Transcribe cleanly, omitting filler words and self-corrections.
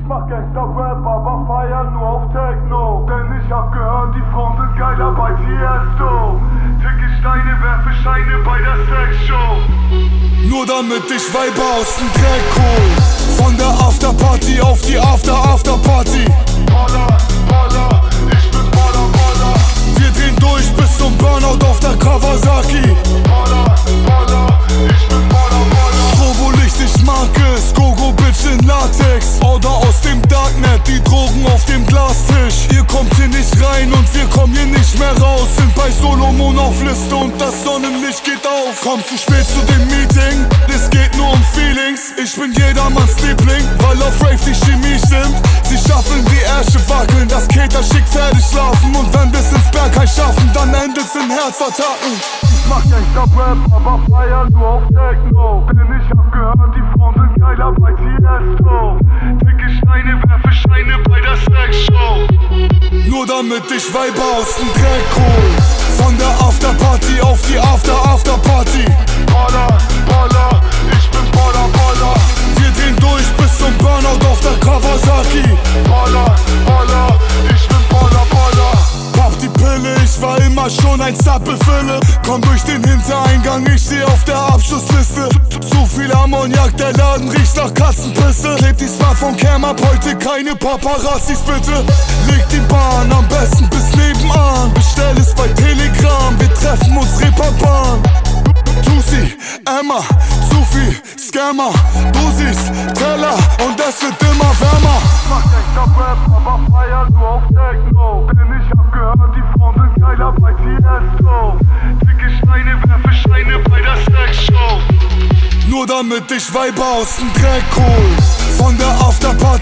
mach Gangster-Rap, aber feier nur auf Techno. Denn ich hab gehört, die Frauen sind geiler bei Tiesto. Ticke Steine, werfe Scheine bei der Sexshow. Nur damit ich Weiber aus dem Dreck hol. Von der Afterparty auf die Afterparty. Baller, Baller, ich bin Baller, Baller. Wir drehen durch bis zum Burnout auf der Kawasaki. Baller, Baller, ich bin Baller, Baller. Strobo-Licht, ich mag es, Gogo-Bitch in Latex. Oder aus dem Darknet, die Drogen auf dem Glastisch. Ihr kommt hier nicht rein und wir kommen hier nicht mehr raus. Sind bei Solomon auf Liste und das Sonnenlicht geht auf. Komm zu spät zu dem Meeting, es geht nur um Feelings. Ich bin jedermanns Liebling, weil auf Rave die Chemie stimmt. Sie schaffen die Ärsche wackeln, das Cater schick fertig schlafen. Und wenn wir's ins Bergheim schaffen, dann endet's in Herzattacken. Ich mach Gangster-Rap, aber feier nur auf Techno. Denn ich hab gehört, die Frauen sind geiler bei Tiesto. Dicke Steine, werfe Scheine bei der Sexshow. Nur damit ich Weiber aus dem Dreck hol. Von der Afterparty auf die Afterparty. Baller, Baller, ich bin Baller, Baller. Wir drehen durch bis zum Burnout auf der Kawasaki. Baller, Baller, ich bin Baller, Baller. Papp die Pille, ich war immer schon ein Zappelfülle. Komm durch den Hintereingang, ich steh auf der Abschlussliste. Zu viel Ammoniak, der Laden riecht nach Katzenpisse. Klebt die Smartphone-Cam ab, heute keine Paparazzis bitte. Leg die Bahn, am besten bis nebenan. Bestell es bei Telegram, wir treffen uns Reeperbahn. Tussi, Emma, Sufi, Scammer, Busis, Teller und es wird immer wärmer. Ich mach Gangster-Rap, aber feier nur auf Techno. Denn ich hab gehört, die Frauen sind geiler bei Tiesto. Dicke Steine, werfe Scheine bei der Sexshow. Nur damit ich Weiber aus dem Dreck hol. Von der Afterparty